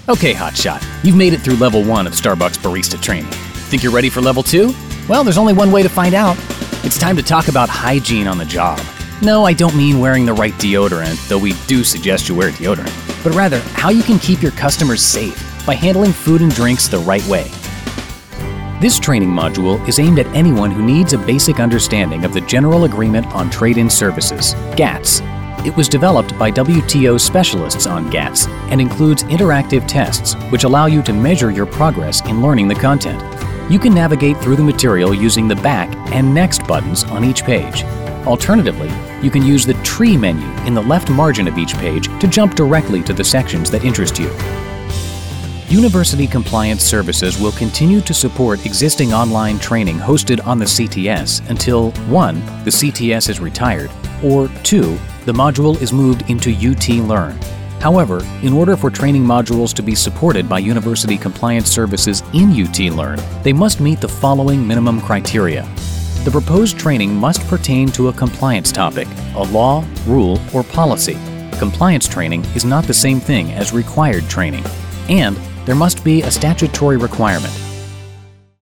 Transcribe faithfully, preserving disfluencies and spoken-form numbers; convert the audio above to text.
Okay, hotshot, you've made it through level one of Starbucks barista training. Think you're ready for level two? Well, there's only one way to find out. It's time to talk about hygiene on the job. No, I don't mean wearing the right deodorant, though we do suggest you wear deodorant, but rather how you can keep your customers safe by handling food and drinks the right way. This training module is aimed at anyone who needs a basic understanding of the General Agreement on Trade-in Services, GATS. It was developed by W T O specialists on GATS and includes interactive tests which allow you to measure your progress in learning the content. You can navigate through the material using the back and next buttons on each page. Alternatively, you can use the tree menu in the left margin of each page to jump directly to the sections that interest you. University Compliance Services will continue to support existing online training hosted on the C T S until one. The C T S is retired, or two. The module is moved into U T Learn. However, in order for training modules to be supported by University Compliance Services in U T Learn, they must meet the following minimum criteria. The proposed training must pertain to a compliance topic, a law, rule, or policy. Compliance training is not the same thing as required training. And there must be a statutory requirement.